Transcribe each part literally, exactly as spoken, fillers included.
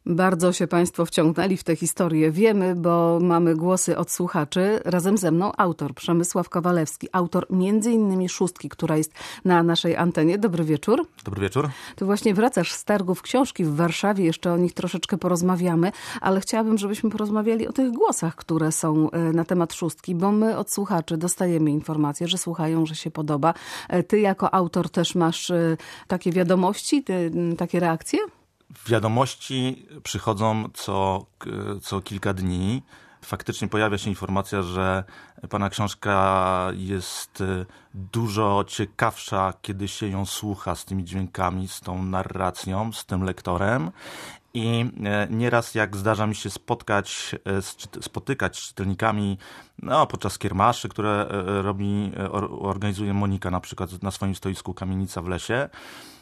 Bardzo się Państwo wciągnęli w tę historię. Wiemy, bo mamy głosy od słuchaczy. Razem ze mną autor Przemysław Kowalewski, autor między innymi Szóstki, która jest na naszej antenie. Dobry wieczór. Dobry wieczór. Ty właśnie wracasz z targów książki w Warszawie, jeszcze o nich troszeczkę porozmawiamy, ale chciałabym, żebyśmy porozmawiali o tych głosach, które są na temat Szóstki, bo my od słuchaczy dostajemy informacje, że słuchają, że się podoba. Ty jako autor też masz takie wiadomości, ty, takie reakcje? Wiadomości przychodzą co, co kilka dni. Faktycznie pojawia się informacja, że pana książka jest dużo ciekawsza, kiedy się ją słucha z tymi dźwiękami, z tą narracją, z tym lektorem. I nieraz jak zdarza mi się spotkać, spotykać z czytelnikami no, podczas kiermaszy, które robi, organizuje Monika na przykład na swoim stoisku Kamienica w lesie,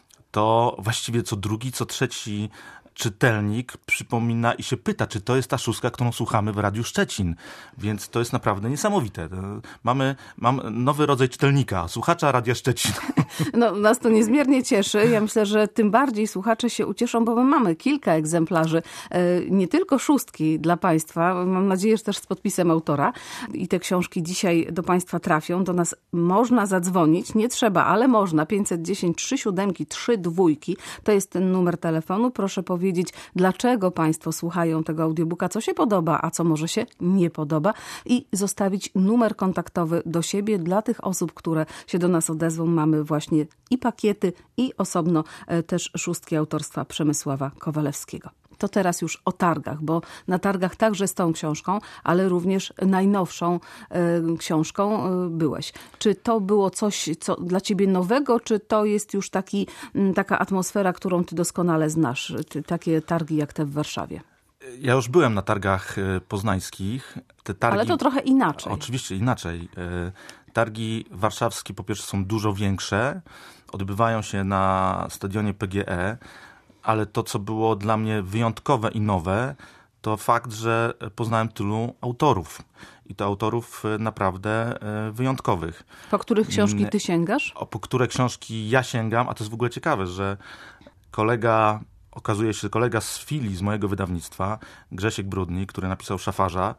to właściwie co drugi, co trzeci czytelnik przypomina i się pyta, czy to jest ta Szóstka, którą słuchamy w Radiu Szczecin. Więc to jest naprawdę niesamowite. Mamy, mam nowy rodzaj czytelnika, słuchacza Radia Szczecin. No, nas to niezmiernie cieszy. Ja myślę, że tym bardziej słuchacze się ucieszą, bo my mamy kilka egzemplarzy, nie tylko Szóstki dla Państwa. Mam nadzieję, że też z podpisem autora. I te książki dzisiaj do Państwa trafią. Do nas można zadzwonić, nie trzeba, ale można. pięćset dziesięć trzy siódemki trzy dwójki. To jest ten numer telefonu. Proszę powiedzieć, dlaczego Państwo słuchają tego audiobooka, co się podoba, a co może się nie podoba i zostawić numer kontaktowy do siebie dla tych osób, które się do nas odezwą. Mamy właśnie i pakiety, i osobno też Szóstki autorstwa Przemysława Kowalewskiego. To teraz już o targach, bo na targach także z tą książką, ale również najnowszą y, książką y, byłeś. Czy to było coś co dla ciebie nowego, czy to jest już taki, y, taka atmosfera, którą ty doskonale znasz? Ty, takie targi jak te w Warszawie. Ja już byłem na targach poznańskich. Te targi, ale to trochę inaczej. Oczywiście inaczej. Targi warszawskie po pierwsze są dużo większe, odbywają się na stadionie P G E, ale to, co było dla mnie wyjątkowe i nowe, to fakt, że poznałem tylu autorów. I to autorów naprawdę wyjątkowych. Po których książki ty sięgasz? O, po które książki ja sięgam, a to jest w ogóle ciekawe, że kolega, okazuje się, kolega z filii, z mojego wydawnictwa, Grzesiek Brudnik, który napisał Szafarza,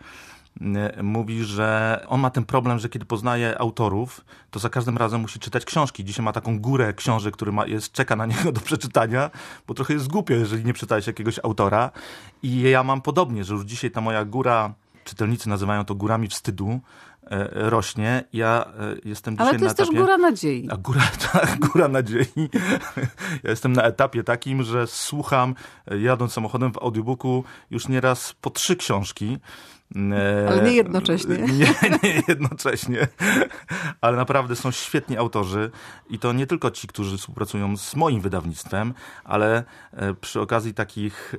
mówi, że on ma ten problem, że kiedy poznaje autorów, to za każdym razem musi czytać książki. Dzisiaj ma taką górę książek, który ma, jest, czeka na niego do przeczytania, bo trochę jest głupio, jeżeli nie czytałeś jakiegoś autora. I ja mam podobnie, że już dzisiaj ta moja góra, czytelnicy nazywają to górami wstydu, rośnie. Ja jestem dzisiaj ale to jest na etapie, też góra nadziei. A góra, tak, góra nadziei. Ja jestem na etapie takim, że słucham, jadąc samochodem w audiobooku, już nieraz po trzy książki. Ale nie jednocześnie. Nie, nie jednocześnie. Ale naprawdę są świetni autorzy i to nie tylko ci, którzy współpracują z moim wydawnictwem, ale przy okazji takich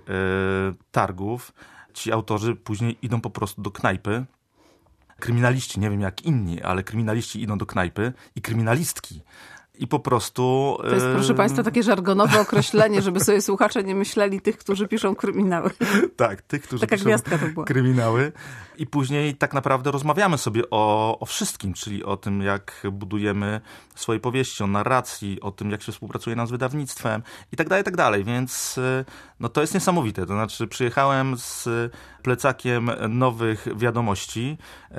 targów ci autorzy później idą po prostu do knajpy. Kryminaliści, nie wiem jak inni, ale kryminaliści idą do knajpy i kryminalistki. I po prostu... To jest, proszę Państwa, takie żargonowe określenie, żeby sobie słuchacze nie myśleli tych, którzy piszą kryminały. Tak, tych, którzy Taka piszą gwiazdka to była. kryminały. I później tak naprawdę rozmawiamy sobie o, o wszystkim, czyli o tym, jak budujemy swoje powieści, o narracji, o tym, jak się współpracuje nam z wydawnictwem i tak dalej, i tak dalej. Więc no, to jest niesamowite. To znaczy przyjechałem z plecakiem nowych wiadomości,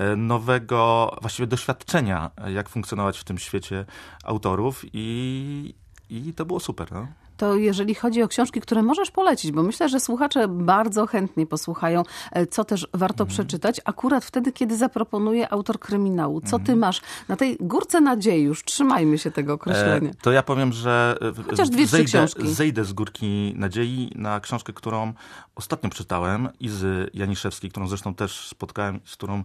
nowego właściwie doświadczenia, jak funkcjonować w tym świecie autorów. I, i to było super. No? To jeżeli chodzi o książki, które możesz polecić, bo myślę, że słuchacze bardzo chętnie posłuchają, co też warto mm. przeczytać, akurat wtedy, kiedy zaproponuje autor kryminału. Co ty masz na tej górce nadziei? Już trzymajmy się tego określenia. E, to ja powiem, że chociaż dwie, zejdę, trzy książki. zejdę z górki nadziei na książkę, którą ostatnio czytałem, Izy Janiszewskiej, którą zresztą też spotkałem, z którą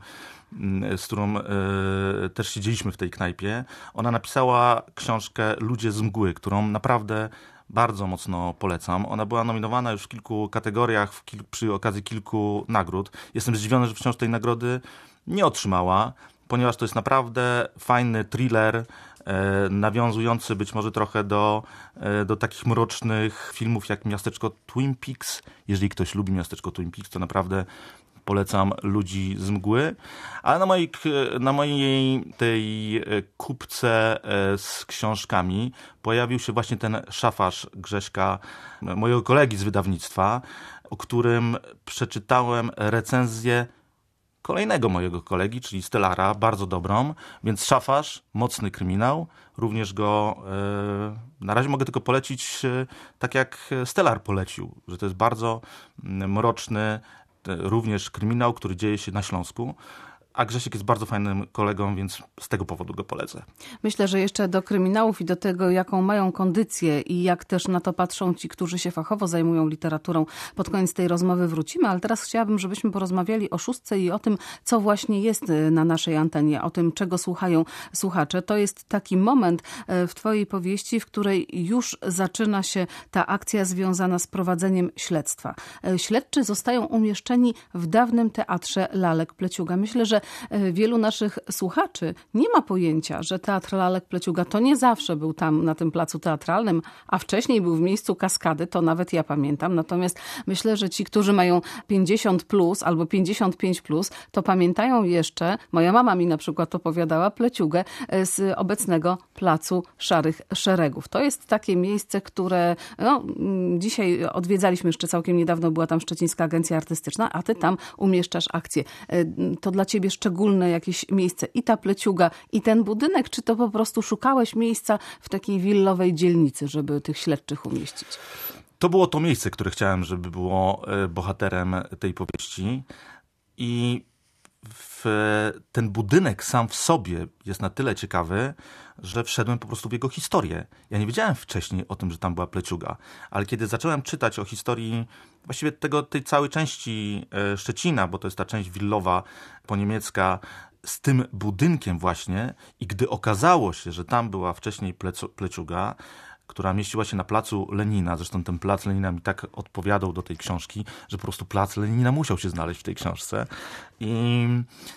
z którą e, też siedzieliśmy w tej knajpie. Ona napisała książkę Ludzie z mgły, którą naprawdę bardzo mocno polecam. Ona była nominowana już w kilku kategoriach w kil- przy okazji kilku nagród. Jestem zdziwiony, że wciąż tej nagrody nie otrzymała, ponieważ to jest naprawdę fajny thriller, e, nawiązujący być może trochę do, e, do takich mrocznych filmów jak Miasteczko Twin Peaks. Jeżeli ktoś lubi Miasteczko Twin Peaks, to naprawdę polecam Ludzi z mgły. Ale na mojej, na mojej tej kupce z książkami pojawił się właśnie ten Szafarz Grześka, mojego kolegi z wydawnictwa. o którym przeczytałem recenzję kolejnego mojego kolegi, czyli Stellara, bardzo dobrą, więc Szafarz, mocny kryminał, również go e, na razie mogę tylko polecić e, tak jak Stellar polecił, że to jest bardzo mroczny e, również kryminał, który dzieje się na Śląsku. A Grzesiek jest bardzo fajnym kolegą, więc z tego powodu go polecę. Myślę, że jeszcze do kryminałów i do tego, jaką mają kondycję i jak też na to patrzą ci, którzy się fachowo zajmują literaturą, pod koniec tej rozmowy wrócimy, ale teraz chciałabym, żebyśmy porozmawiali o szóstce i o tym, co właśnie jest na naszej antenie, o tym, czego słuchają słuchacze. To jest taki moment w twojej powieści, w której już zaczyna się ta akcja związana z prowadzeniem śledztwa. Śledczy zostają umieszczeni w dawnym teatrze Lalek Pleciuga. Myślę, że wielu naszych słuchaczy nie ma pojęcia, że Teatr Lalek Pleciuga to nie zawsze był tam na tym placu teatralnym, a wcześniej był w miejscu Kaskady, to nawet ja pamiętam. Natomiast myślę, że ci, którzy mają pięćdziesiąt plus albo pięćdziesiąt pięć plus, to pamiętają jeszcze, moja mama mi na przykład opowiadała, Pleciugę z obecnego placu Szarych Szeregów. To jest takie miejsce, które no, dzisiaj odwiedzaliśmy jeszcze całkiem niedawno, była tam Szczecińska Agencja Artystyczna, a ty tam umieszczasz akcję. To dla ciebie szczególne jakieś miejsce i ta Pleciuga, i ten budynek, czy to po prostu szukałeś miejsca w takiej willowej dzielnicy, żeby tych śledczych umieścić? To było to miejsce, które chciałem, żeby było bohaterem tej powieści i w ten budynek sam w sobie jest na tyle ciekawy, że wszedłem po prostu w jego historię. Ja nie wiedziałem wcześniej o tym, że tam była Pleciuga, ale kiedy zacząłem czytać o historii właściwie tego, tej całej części Szczecina, bo to jest ta część willowa poniemiecka, z tym budynkiem właśnie i gdy okazało się, że tam była wcześniej Plecu, Pleciuga, która mieściła się na placu Lenina. Zresztą ten plac Lenina mi tak odpowiadał do tej książki, że po prostu plac Lenina musiał się znaleźć w tej książce. I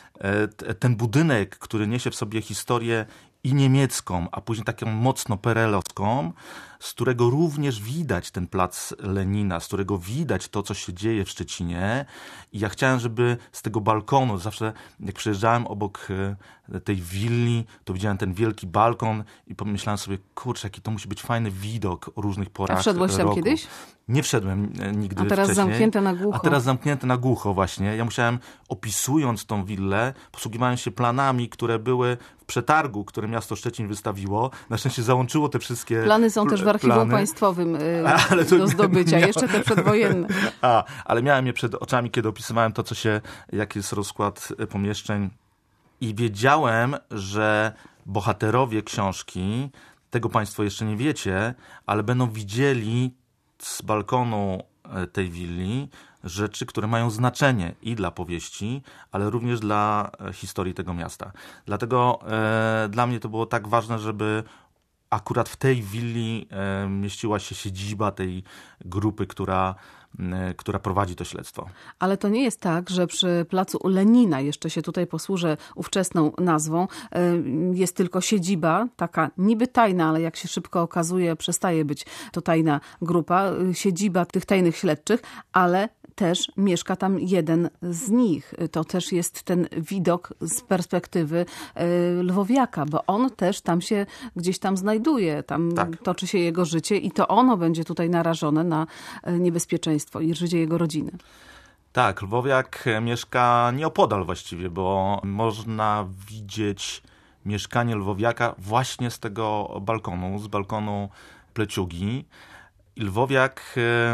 ten budynek, który niesie w sobie historię i niemiecką, a później taką mocno perelowską, z którego również widać ten plac Lenina, z którego widać to, co się dzieje w Szczecinie. I ja chciałem, żeby z tego balkonu, zawsze jak przejeżdżałem obok tej willi, to widziałem ten wielki balkon i pomyślałem sobie, kurczę, jaki to musi być fajny widok o różnych porach. A wszedłeś tam roku. kiedyś? Nie wszedłem nigdy A teraz wcześniej. zamknięte na głucho. A teraz zamknięte na głucho właśnie. Ja musiałem, opisując tą willę, posługiwałem się planami, które były w przetargu, które miasto Szczecin wystawiło. Na szczęście załączyło te wszystkie Plany są też w archiwum plany. państwowym y, ale to do zdobycia, miałem... jeszcze te przedwojenne. A, ale miałem je przed oczami, kiedy opisywałem to, co się, jaki jest rozkład pomieszczeń. I wiedziałem, że bohaterowie książki, tego państwo jeszcze nie wiecie, ale będą widzieli z balkonu tej willi rzeczy, które mają znaczenie i dla powieści, ale również dla historii tego miasta. Dlatego e, dla mnie to było tak ważne, żeby akurat w tej willi e, mieściła się siedziba tej grupy, która która prowadzi to śledztwo. Ale to nie jest tak, że przy placu Lenina, jeszcze się tutaj posłużę ówczesną nazwą, jest tylko siedziba, taka niby tajna, ale jak się szybko okazuje, przestaje być to tajna grupa, siedziba tych tajnych śledczych, ale też mieszka tam jeden z nich. To też jest ten widok z perspektywy lwowiaka, bo on też tam się gdzieś tam znajduje. Tam tak. Toczy się jego życie i to ono będzie tutaj narażone na niebezpieczeństwo i życie jego rodziny. Tak, lwowiak mieszka nieopodal właściwie, bo można widzieć mieszkanie lwowiaka właśnie z tego balkonu, z balkonu Pleciugi. I lwowiak...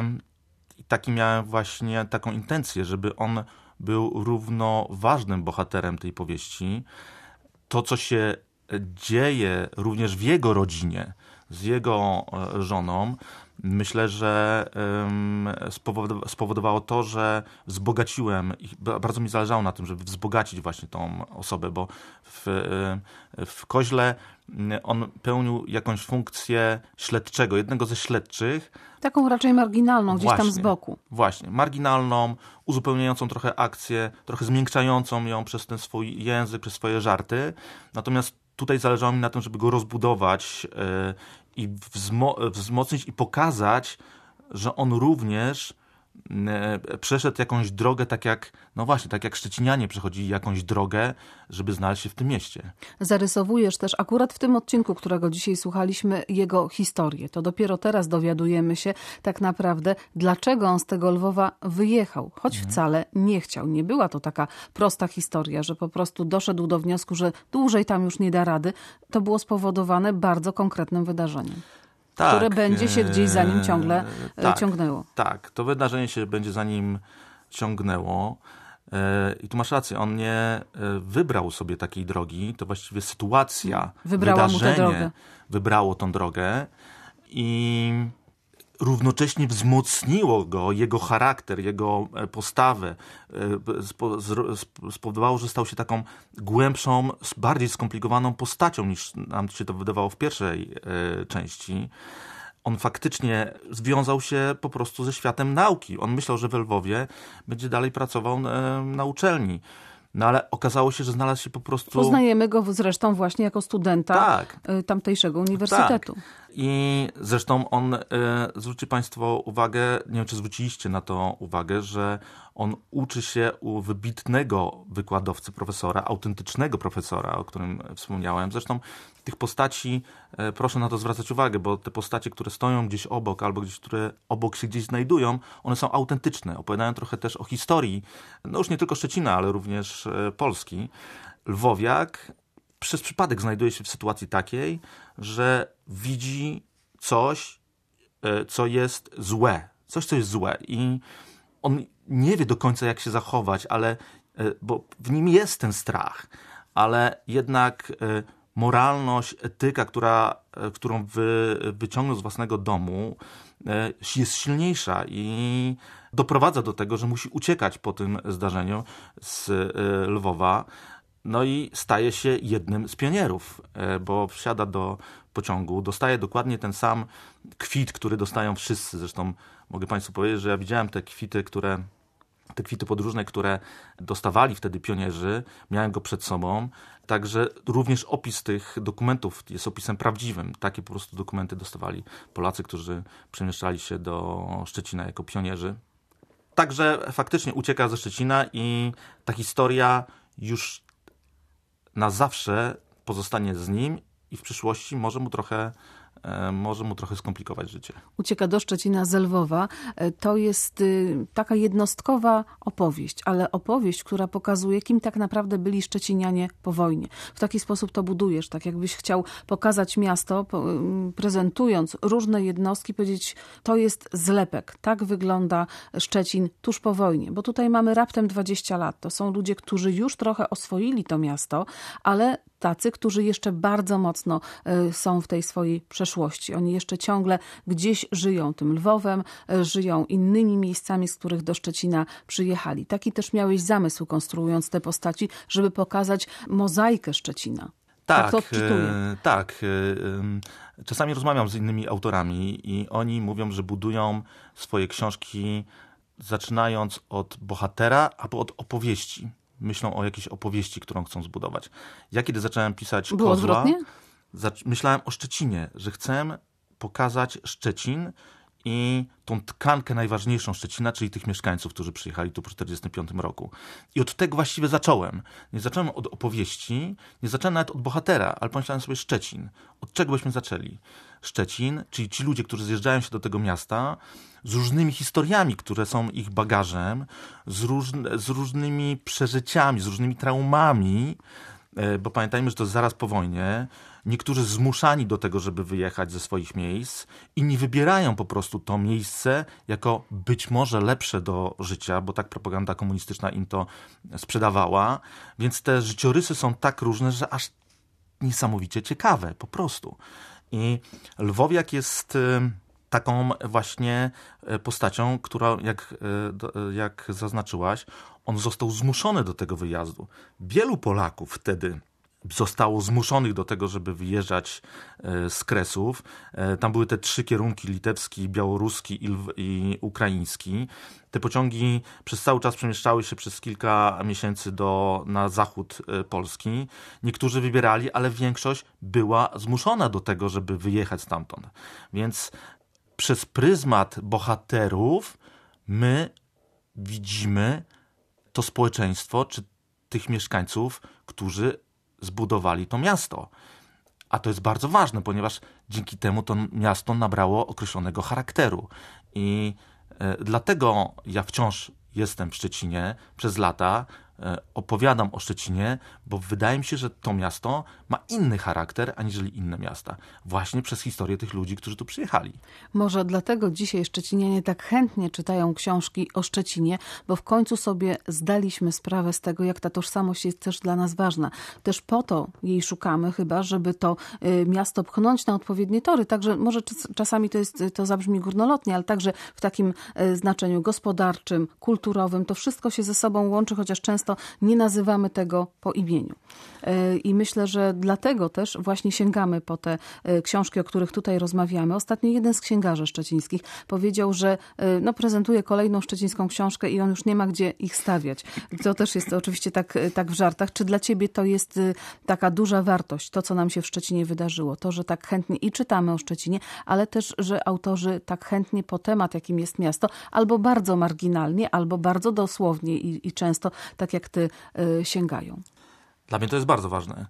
I taki miałem właśnie taką intencję, żeby on był równoważnym bohaterem tej powieści. To, co się dzieje również w jego rodzinie, z jego żoną, myślę, że spowodowało to, że wzbogaciłem i bardzo mi zależało na tym, żeby wzbogacić właśnie tą osobę, bo w, w Koźle on pełnił jakąś funkcję śledczego, jednego ze śledczych. Taką raczej marginalną, gdzieś właśnie, tam z boku. Właśnie, marginalną, uzupełniającą trochę akcję, trochę zmiękczającą ją przez ten swój język, przez swoje żarty. Natomiast tutaj zależało mi na tym, żeby go rozbudować yy, i wzmo- wzmocnić i pokazać, że on również przeszedł jakąś drogę, tak jak, no właśnie, tak jak szczecinianie przechodzili jakąś drogę, żeby znaleźć się w tym mieście. Zarysowujesz też akurat w tym odcinku, którego dzisiaj słuchaliśmy, jego historię. To dopiero teraz dowiadujemy się tak naprawdę, dlaczego on z tego Lwowa wyjechał, choć mhm. wcale nie chciał. Nie była to taka prosta historia, że po prostu doszedł do wniosku, że dłużej tam już nie da rady. To było spowodowane bardzo konkretnym wydarzeniem. Tak, które będzie się gdzieś za nim ciągle tak, ciągnęło. Tak, to wydarzenie się będzie za nim ciągnęło. I tu masz rację, on nie wybrał sobie takiej drogi, to właściwie sytuacja, Wybrała wydarzenie mu tę drogę. wybrało tą drogę i równocześnie wzmocniło go, jego charakter, jego postawę, spowodowało, że stał się taką głębszą, bardziej skomplikowaną postacią, niż nam się to wydawało w pierwszej części. On faktycznie związał się po prostu ze światem nauki. On myślał, że w Lwowie będzie dalej pracował na uczelni. No ale okazało się, że znalazł się po prostu... Poznajemy go zresztą właśnie jako studenta tak. tamtejszego uniwersytetu. Tak. I zresztą on, zwróćcie Państwo uwagę, nie wiem, czy zwróciliście na to uwagę, że on uczy się u wybitnego wykładowcy, profesora, autentycznego profesora, o którym wspomniałem. Zresztą tych postaci, proszę na to zwracać uwagę, bo te postacie, które stoją gdzieś obok, albo gdzieś, które obok się gdzieś znajdują, one są autentyczne. Opowiadają trochę też o historii, no już nie tylko Szczecina, ale również Polski. Lwowiak przez przypadek znajduje się w sytuacji takiej, że widzi coś, co jest złe. Coś, co jest złe. I on nie wie do końca, jak się zachować, ale, bo w nim jest ten strach, ale jednak moralność, etyka, która, którą wy, wyciągnął z własnego domu, jest silniejsza i doprowadza do tego, że musi uciekać po tym zdarzeniu z Lwowa. No i staje się jednym z pionierów, bo wsiada do pociągu, dostaje dokładnie ten sam kwit, który dostają wszyscy. Zresztą mogę Państwu powiedzieć, że ja widziałem te kwity, które, te kwity podróżne, które dostawali wtedy pionierzy. Miałem go przed sobą. Także również opis tych dokumentów jest opisem prawdziwym. Takie po prostu dokumenty dostawali Polacy, którzy przemieszczali się do Szczecina jako pionierzy. Także faktycznie ucieka ze Szczecina i ta historia już na zawsze pozostanie z nim i w przyszłości może mu trochę, może mu trochę skomplikować życie. Ucieka do Szczecina z Lwowa. To jest taka jednostkowa opowieść, ale opowieść, która pokazuje, kim tak naprawdę byli szczecinianie po wojnie. W taki sposób to budujesz, tak jakbyś chciał pokazać miasto, prezentując różne jednostki, powiedzieć, to jest zlepek. Tak wygląda Szczecin tuż po wojnie, bo tutaj mamy raptem dwadzieścia lat. To są ludzie, którzy już trochę oswoili to miasto, ale tacy, którzy jeszcze bardzo mocno są w tej swojej przeszłości. Oni jeszcze ciągle gdzieś żyją tym Lwowem, żyją innymi miejscami, z których do Szczecina przyjechali. Taki też miałeś zamysł, konstruując te postaci, żeby pokazać mozaikę Szczecina. Tak, tak to odczytuję. Tak. Czasami rozmawiam z innymi autorami i oni mówią, że budują swoje książki zaczynając od bohatera albo od opowieści. Myślą o jakiejś opowieści, którą chcą zbudować. Ja kiedy zacząłem pisać Było Kozła, odwrotnie? myślałem o Szczecinie, że chcę pokazać Szczecin i tą tkankę najważniejszą Szczecina, czyli tych mieszkańców, którzy przyjechali tu po czterdziestym piątym roku. I od tego właściwie zacząłem. Nie zacząłem od opowieści, nie zacząłem nawet od bohatera, ale pomyślałem sobie Szczecin. Od czego byśmy zaczęli? Szczecin, czyli ci ludzie, którzy zjeżdżają się do tego miasta z różnymi historiami, które są ich bagażem, z, róż, z różnymi przeżyciami, z różnymi traumami, bo pamiętajmy, że to zaraz po wojnie. Niektórzy zmuszani do tego, żeby wyjechać ze swoich miejsc, inni wybierają po prostu to miejsce jako być może lepsze do życia, bo tak propaganda komunistyczna im to sprzedawała. Więc te życiorysy są tak różne, że aż niesamowicie ciekawe po prostu. I Lwowiak jest taką właśnie postacią, która, jak, jak zaznaczyłaś, on został zmuszony do tego wyjazdu. Wielu Polaków wtedy zostało zmuszonych do tego, żeby wyjeżdżać z Kresów. Tam były te trzy kierunki, litewski, białoruski i, i ukraiński. Te pociągi przez cały czas przemieszczały się przez kilka miesięcy do, na zachód Polski. Niektórzy wybierali, ale większość była zmuszona do tego, żeby wyjechać stamtąd. Więc przez pryzmat bohaterów my widzimy to społeczeństwo, czy tych mieszkańców, którzy zbudowali to miasto. A to jest bardzo ważne, ponieważ dzięki temu to miasto nabrało określonego charakteru. I e, dlatego ja wciąż jestem w Szczecinie przez lata, e, opowiadam o Szczecinie, bo wydaje mi się, że to miasto ma inny charakter aniżeli inne miasta. Właśnie przez historię tych ludzi, którzy tu przyjechali. Może dlatego dzisiaj szczecinianie tak chętnie czytają książki o Szczecinie, bo w końcu sobie zdaliśmy sprawę z tego, jak ta tożsamość jest też dla nas ważna. Też po to jej szukamy chyba, żeby to y, miasto pchnąć na odpowiednie tory. Także może czasami to jest, to zabrzmi górnolotnie, ale także w takim y, znaczeniu gospodarczym, kulturowym. To wszystko się ze sobą łączy, chociaż często nie nazywamy tego po imieniu. Y, I myślę, że dlatego też właśnie sięgamy po te y, książki, o których tutaj rozmawiamy. Ostatnio jeden z księgarzy szczecińskich powiedział, że y, no, prezentuje kolejną szczecińską książkę i on już nie ma gdzie ich stawiać. To też jest oczywiście tak, tak w żartach. Czy dla ciebie to jest y, taka duża wartość, to co nam się w Szczecinie wydarzyło? To, że tak chętnie i czytamy o Szczecinie, ale też, że autorzy tak chętnie po temat, jakim jest miasto, albo bardzo marginalnie, albo bardzo dosłownie i, i często, tak jak ty, y, sięgają. Dla mnie to jest bardzo ważne.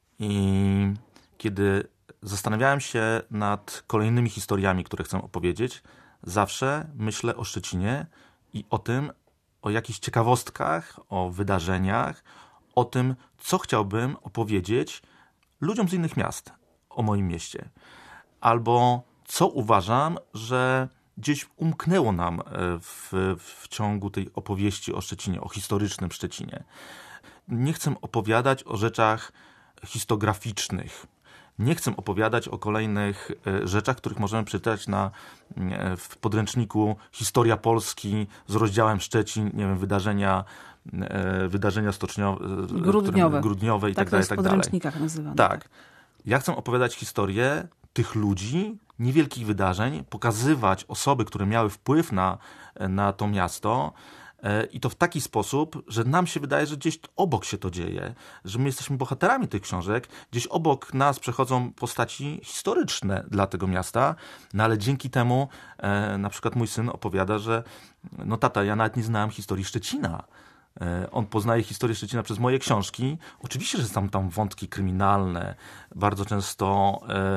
I kiedy zastanawiałem się nad kolejnymi historiami, które chcę opowiedzieć, zawsze myślę o Szczecinie i o tym, o jakichś ciekawostkach, o wydarzeniach, o tym, co chciałbym opowiedzieć ludziom z innych miast o moim mieście. Albo co uważam, że gdzieś umknęło nam w, w ciągu tej opowieści o Szczecinie, o historycznym Szczecinie. Nie chcę opowiadać o rzeczach histograficznych. Nie chcę opowiadać o kolejnych rzeczach, których możemy przeczytać na, w podręczniku Historia Polski z rozdziałem Szczecin, nie wiem, wydarzenia, wydarzenia stoczniowe, grudniowe, grudniowe i tak, tak dalej. Tak to jest w podręcznikach nazywane. Tak. Ja chcę opowiadać historię tych ludzi, niewielkich wydarzeń, pokazywać osoby, które miały wpływ na, na to miasto, i to w taki sposób, że nam się wydaje, że gdzieś obok się to dzieje, że my jesteśmy bohaterami tych książek, gdzieś obok nas przechodzą postaci historyczne dla tego miasta, no ale dzięki temu e, na przykład mój syn opowiada, że no tata, ja nawet nie znałem historii Szczecina. E, on poznaje historię Szczecina przez moje książki. Oczywiście, że są tam wątki kryminalne, bardzo często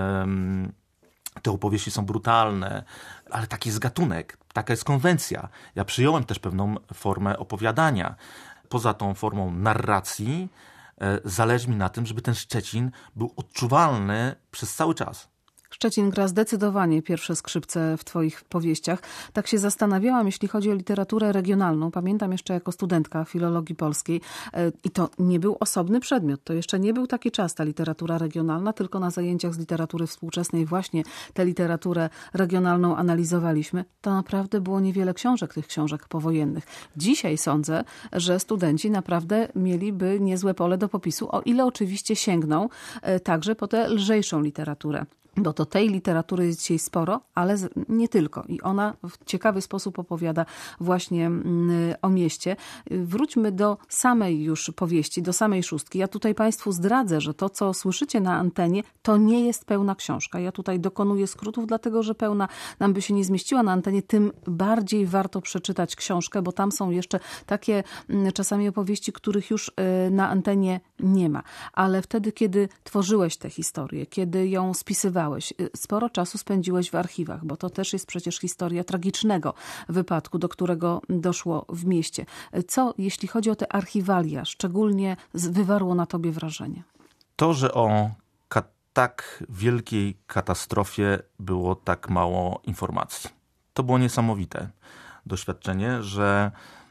e, te opowieści są brutalne, ale taki jest gatunek, taka jest konwencja. Ja przyjąłem też pewną formę opowiadania. Poza tą formą narracji e, zależy mi na tym, żeby ten Szczecin był odczuwalny przez cały czas. Szczecin gra zdecydowanie pierwsze skrzypce w twoich powieściach. Tak się zastanawiałam, jeśli chodzi o literaturę regionalną. Pamiętam jeszcze jako studentka filologii polskiej i to nie był osobny przedmiot. To jeszcze nie był taki czas, ta literatura regionalna, tylko na zajęciach z literatury współczesnej właśnie tę literaturę regionalną analizowaliśmy. To naprawdę było niewiele książek, tych książek powojennych. Dzisiaj sądzę, że studenci naprawdę mieliby niezłe pole do popisu, o ile oczywiście sięgną także po tę lżejszą literaturę. Bo to tej literatury jest dzisiaj sporo, ale nie tylko. I ona w ciekawy sposób opowiada właśnie o mieście. Wróćmy do samej już powieści, do samej szóstki. Ja tutaj Państwu zdradzę, że to, co słyszycie na antenie, to nie jest pełna książka. Ja tutaj dokonuję skrótów, dlatego że pełna nam by się nie zmieściła na antenie. Tym bardziej warto przeczytać książkę, bo tam są jeszcze takie czasami opowieści, których już na antenie nie ma. Ale wtedy, kiedy tworzyłeś tę historię, kiedy ją spisywałeś, sporo czasu spędziłeś w archiwach, bo to też jest przecież historia tragicznego wypadku, do którego doszło w mieście. Co, jeśli chodzi o te archiwalia, szczególnie wywarło na tobie wrażenie? To, że o ka- tak wielkiej katastrofie było tak mało informacji. To było niesamowite doświadczenie, że...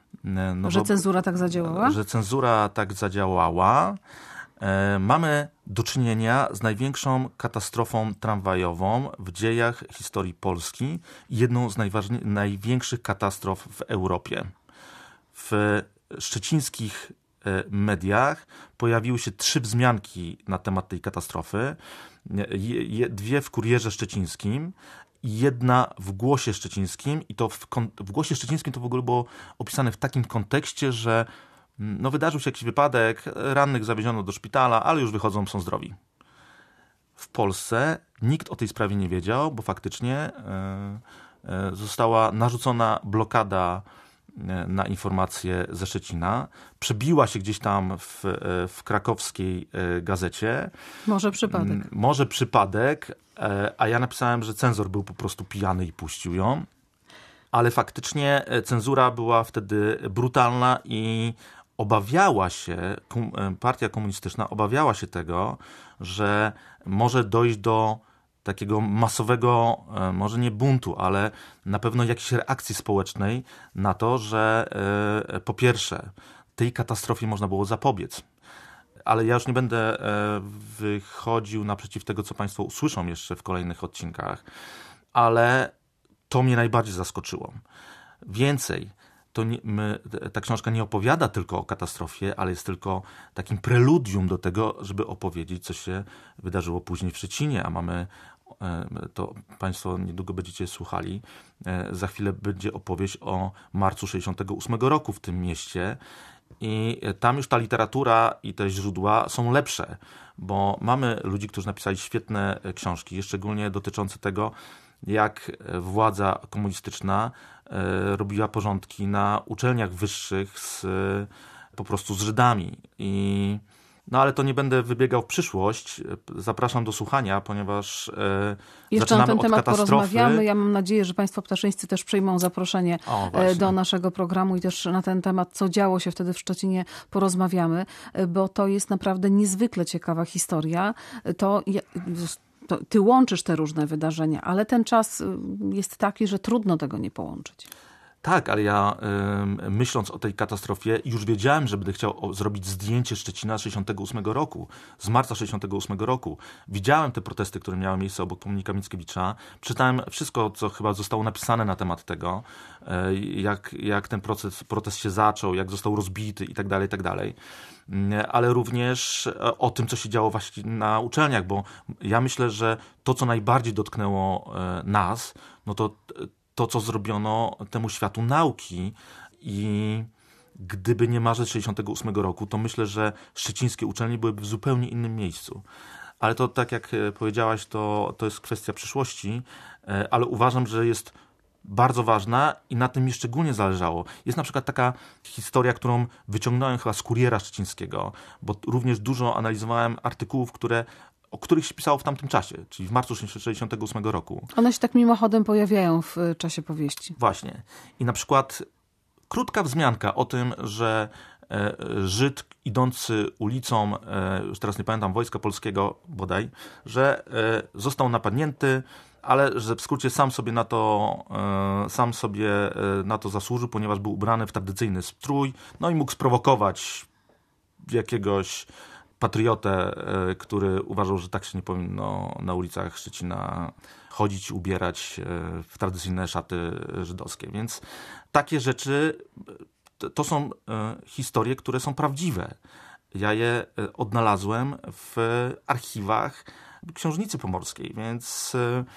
No że bo, cenzura tak zadziałała? Że cenzura tak zadziałała. Mamy do czynienia z największą katastrofą tramwajową w dziejach historii Polski i jedną z najważniej, największych katastrof w Europie. W szczecińskich mediach pojawiły się trzy wzmianki na temat tej katastrofy. Dwie w Kurierze Szczecińskim i jedna w Głosie Szczecińskim. I to w, w Głosie Szczecińskim to w ogóle było opisane w takim kontekście, że no wydarzył się jakiś wypadek, rannych zawieziono do szpitala, ale już wychodzą, są zdrowi. W Polsce nikt o tej sprawie nie wiedział, bo faktycznie została narzucona blokada na informacje ze Szczecina. Przebiła się gdzieś tam w, w krakowskiej gazecie. Może przypadek. Może przypadek, a ja napisałem, że cenzor był po prostu pijany i puścił ją. Ale faktycznie cenzura była wtedy brutalna i obawiała się, partia komunistyczna obawiała się tego, że może dojść do takiego masowego, może nie buntu, ale na pewno jakiejś reakcji społecznej na to, że po pierwsze tej katastrofie można było zapobiec. Ale ja już nie będę wychodził naprzeciw tego, co Państwo usłyszą jeszcze w kolejnych odcinkach, ale to mnie najbardziej zaskoczyło. Więcej, to nie, my, ta książka nie opowiada tylko o katastrofie, ale jest tylko takim preludium do tego, żeby opowiedzieć, co się wydarzyło później w Szczecinie, a mamy, to Państwo niedługo będziecie słuchali, za chwilę będzie opowieść o marcu sześćdziesiątego ósmego roku w tym mieście i tam już ta literatura i te źródła są lepsze, bo mamy ludzi, którzy napisali świetne książki, szczególnie dotyczące tego, jak władza komunistyczna robiła porządki na uczelniach wyższych z, po prostu z Żydami. I, no ale to nie będę wybiegał w przyszłość. Zapraszam do słuchania, ponieważ jeszcze zaczynamy na ten od temat katastrofy. porozmawiamy. Ja mam nadzieję, że Państwo ptaszyńscy też przyjmą zaproszenie o, do naszego programu i też na ten temat, co działo się wtedy w Szczecinie, porozmawiamy, bo to jest naprawdę niezwykle ciekawa historia. To To ty łączysz te różne wydarzenia, ale ten czas jest taki, że trudno tego nie połączyć. Tak, ale ja y, myśląc o tej katastrofie już wiedziałem, że będę chciał o, zrobić zdjęcie Szczecina z sześćdziesiątego ósmego roku, z marca sześćdziesiątego ósmego roku. Widziałem te protesty, które miały miejsce obok pomnika Mickiewicza. Czytałem wszystko, co chyba zostało napisane na temat tego, y, jak, jak ten proces, protest się zaczął, jak został rozbity i tak dalej, i tak dalej. Ale również o tym, co się działo właśnie na uczelniach, bo ja myślę, że to, co najbardziej dotknęło nas, no to to, co zrobiono temu światu nauki i gdyby nie marzec sześćdziesiątego ósmego roku, to myślę, że szczecińskie uczelnie byłyby w zupełnie innym miejscu. Ale to, tak jak powiedziałaś, to, to jest kwestia przyszłości, ale uważam, że jest bardzo ważna i na tym mi szczególnie zależało. Jest na przykład taka historia, którą wyciągnąłem chyba z Kuriera Szczecińskiego, bo również dużo analizowałem artykułów, które o których się pisało w tamtym czasie, czyli w marcu sześćdziesiątego ósmego roku. One się tak mimochodem pojawiają w czasie powieści. Właśnie. I na przykład krótka wzmianka o tym, że Żyd idący ulicą, już teraz nie pamiętam, Wojska Polskiego bodaj, że został napadnięty, ale że w skrócie sam sobie na to, sam sobie na to zasłużył, ponieważ był ubrany w tradycyjny strój, no i mógł sprowokować jakiegoś patriotę, który uważał, że tak się nie powinno na ulicach Szczecina chodzić, ubierać w tradycyjne szaty żydowskie. Więc takie rzeczy to są historie, które są prawdziwe. Ja je odnalazłem w archiwach Książnicy Pomorskiej, więc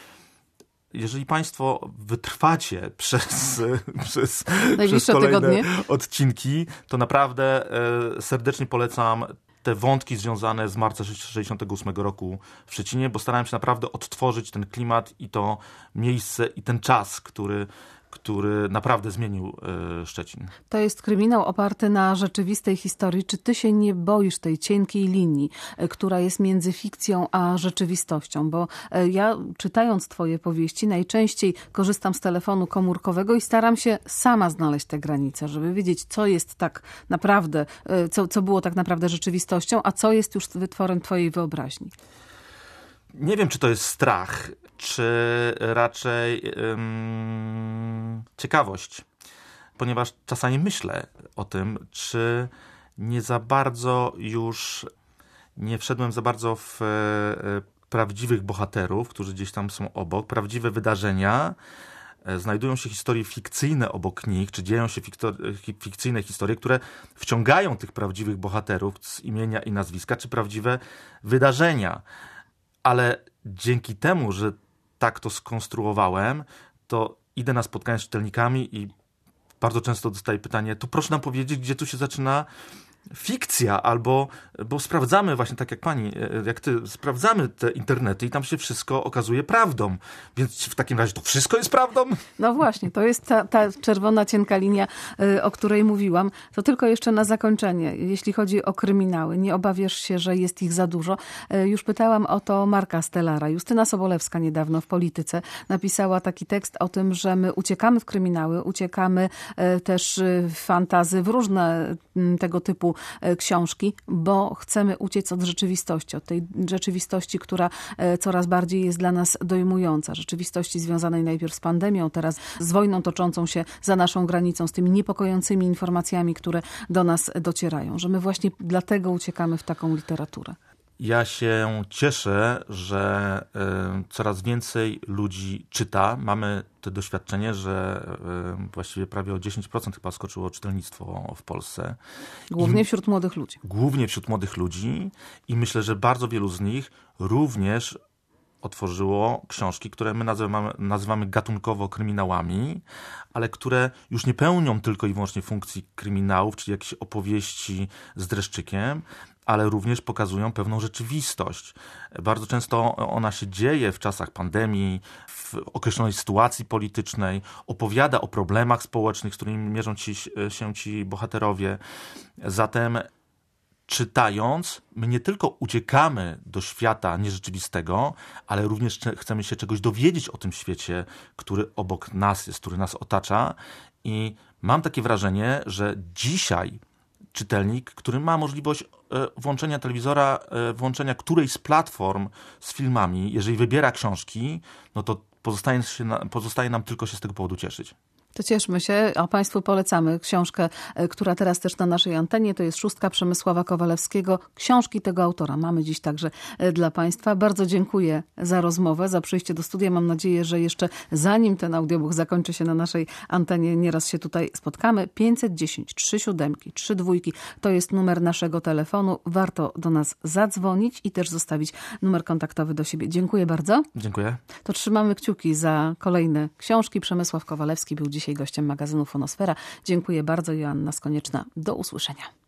jeżeli Państwo wytrwacie przez, przez, przez kolejne tygodnie. odcinki, to naprawdę serdecznie polecam te wątki związane z marca sześćdziesiątego ósmego roku w Szczecinie, bo starałem się naprawdę odtworzyć ten klimat i to miejsce i ten czas, który, który naprawdę zmienił Szczecin. To jest kryminał oparty na rzeczywistej historii. Czy ty się nie boisz tej cienkiej linii, która jest między fikcją a rzeczywistością? Bo ja, czytając twoje powieści, najczęściej korzystam z telefonu komórkowego i staram się sama znaleźć te granice, żeby wiedzieć, co jest tak naprawdę, co, co było tak naprawdę rzeczywistością, a co jest już wytworem twojej wyobraźni. Nie wiem, czy to jest strach, czy raczej ym, ciekawość, ponieważ czasami myślę o tym, czy nie za bardzo już nie wszedłem za bardzo w e, prawdziwych bohaterów, którzy gdzieś tam są obok, prawdziwe wydarzenia. E, znajdują się historie fikcyjne obok nich, czy dzieją się fiktor- fikcyjne historie, które wciągają tych prawdziwych bohaterów z imienia i nazwiska, czy prawdziwe wydarzenia. Ale dzięki temu, że tak to skonstruowałem, to idę na spotkania z czytelnikami i bardzo często dostaję pytanie, to proszę nam powiedzieć, gdzie tu się zaczyna fikcja, albo bo sprawdzamy właśnie tak jak pani, jak ty, sprawdzamy te internety i tam się wszystko okazuje prawdą. Więc w takim razie to wszystko jest prawdą? No właśnie, to jest ta, ta czerwona, cienka linia, o której mówiłam. To tylko jeszcze na zakończenie, jeśli chodzi o kryminały. Nie obawiasz się, że jest ich za dużo? Już pytałam o to Marka Stellara. Justyna Sobolewska niedawno w Polityce napisała taki tekst o tym, że my uciekamy w kryminały, uciekamy też w fantazy, w różne tego typu książki, bo chcemy uciec od rzeczywistości, od tej rzeczywistości, która coraz bardziej jest dla nas dojmująca. Rzeczywistości związanej najpierw z pandemią, teraz z wojną toczącą się za naszą granicą, z tymi niepokojącymi informacjami, które do nas docierają. Że my właśnie dlatego uciekamy w taką literaturę. Ja się cieszę, że y, coraz więcej ludzi czyta. Mamy to doświadczenie, że y, właściwie prawie o dziesięć procent chyba skoczyło czytelnictwo w Polsce. Głównie I, wśród młodych ludzi. Głównie wśród młodych ludzi i myślę, że bardzo wielu z nich również otworzyło książki, które my nazywamy, nazywamy gatunkowo kryminałami, ale które już nie pełnią tylko i wyłącznie funkcji kryminałów, czyli jakieś opowieści z dreszczykiem, ale również pokazują pewną rzeczywistość. Bardzo często ona się dzieje w czasach pandemii, w określonej sytuacji politycznej, opowiada o problemach społecznych, z którymi mierzą ci, się ci bohaterowie. Zatem czytając, my nie tylko uciekamy do świata nierzeczywistego, ale również chcemy się czegoś dowiedzieć o tym świecie, który obok nas jest, który nas otacza. I mam takie wrażenie, że dzisiaj czytelnik, który ma możliwość włączenia telewizora, włączenia którejś z platform z filmami, jeżeli wybiera książki, no to pozostaje, się, pozostaje nam tylko się z tego powodu cieszyć. To cieszmy się, a Państwu polecamy książkę, która teraz też na naszej antenie, to jest Szóstka Przemysława Kowalewskiego. Książki tego autora mamy dziś także dla Państwa. Bardzo dziękuję za rozmowę, za przyjście do studia. Mam nadzieję, że jeszcze zanim ten audiobook zakończy się na naszej antenie, nieraz się tutaj spotkamy. pięćset dziesięć, trzy siódemki, trzy dwójki to jest numer naszego telefonu. Warto do nas zadzwonić i też zostawić numer kontaktowy do siebie. Dziękuję bardzo. Dziękuję. To trzymamy kciuki za kolejne książki. Przemysław Kowalewski był dzisiaj gościem magazynu Fonosfera. Dziękuję bardzo. Joanna Skonieczna. Do usłyszenia.